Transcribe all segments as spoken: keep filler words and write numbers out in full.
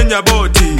nyanya boti.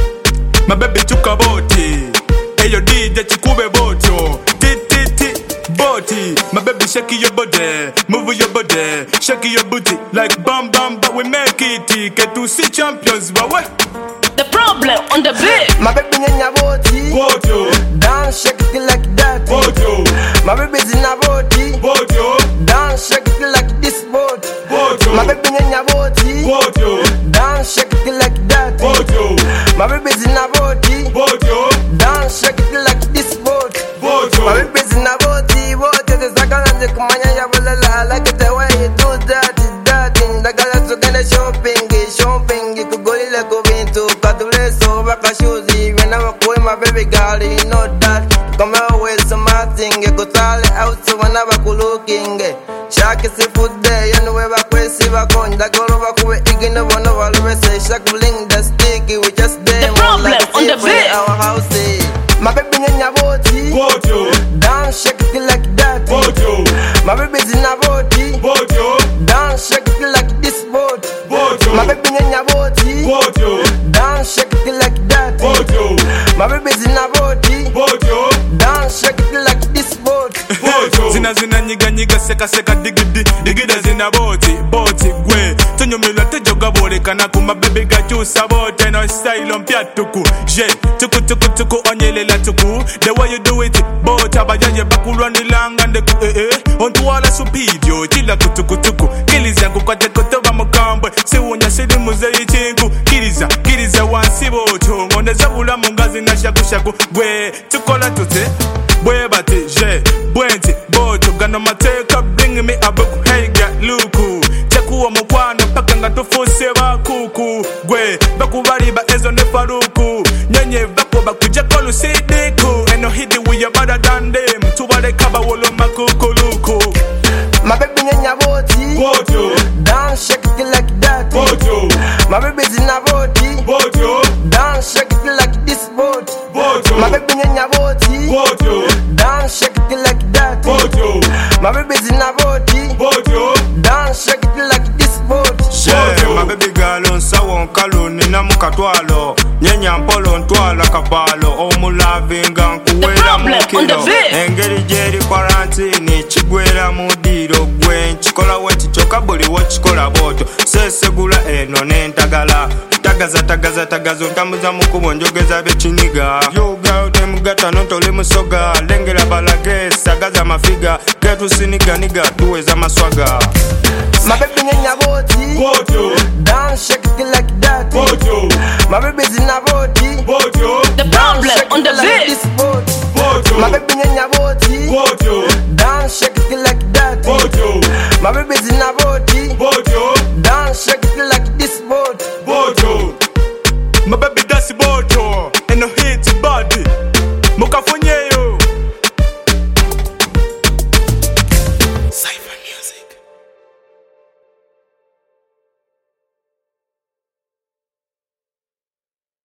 My baby chuka boti. Hey yo D J chikube boto. Ti ti ti boti. My baby shake your body, move your body, shake your booty like bam bam. But we make it. Get to see champions, but what? The problem on the beat. My baby nyanya boti. Boto. Dance shake it like that. Boto. My baby's in a boti. Boto. Dance shake it like this boat. Boto. My baby nyanya boti. Boto. Dance shake it like that. Boto. My baby's in a boti. Boto. Dance shake it like this boat. Boto. My baby's in a boti. Boat is a second and the kumanya ya bulala. Like it the way you do that, that in the gala to get a shopping, shopping. You could go like go into Katule so back a shoes. When I'm with my baby girl, you know that. Come out with some thing, you could tell it out so whenever I'm looking. Shark is a food there, you know where I crazy back on. The girl over who is eating the one of all the rest. Shark bling the sticky, we just there. The problem on the beat. Our house, my baby in a boti. Boto. Dance shake it like that. Boto. My baby's in a boti. Boto. Dance shake it like this boat. Boto. My baby in a boti. Boto. Dance shake it like that. Boto. My baby's in a boti. Boto. Dance shake it like this boat. Boto. Zina zina nyiga nyiga seka seka digidi digida zina boti boti gwe tunyo mila tejoga bole kana kuma baby gachusa bote no style on piatuku je tuku tuku tuku onyele la tuku the way you do it bote abajaje bakulwani langa ndeku eh eh ontu wala supidio chila kutuku tuku kiliza kukwate kotoba mukambwe siwunya sidi muzeyi chingu kiliza kiliza wansi boto ngonde zabula mungazi na shaku shaku gwe tukola tute bwe bati je bwenti boto gano mateka bring me a book hey get luku chekuwa mukwano paka nga tufuse bakuku gwe bakubali ba ezo ne faruku nyenye bako bakuje kolusidiku eno hidi we are better than them tubale kaba wolo makukuluku. My baby nyanya boti. Boto. Dance shake it like that. Boto. My baby's in a boti. Boto. Dance shake it like this boat. Boto. My baby nyanya boti. Boto. Dance shake it like that. Boto. My baby's in a boti. Boto. Dance shake it like this boat. Yeah, my baby girl on sawa nkalo nina mukatwalo nyenya mpolo ntwala kapalo omulavinga nkuwera mukiro engeri jeri quarantine chigwera mudiro gwe chikola weti choka buli wachikola boto sesegula eno nentagala tagaza tagaza tagaza ntamuza mukubo njogeza bechiniga yo girl dem gata nontole musoga lengera balage sagaza mafiga getu siniga niga tuweza maswaga. My baby nyanya boti. Boto. Dance shake it like that. Boto. My baby's in a boti. Boto. The problem on the like beat. this boat. Boto. My baby nyanya boti. Boto. Dance shake it like that. Boto. My baby's in a boti.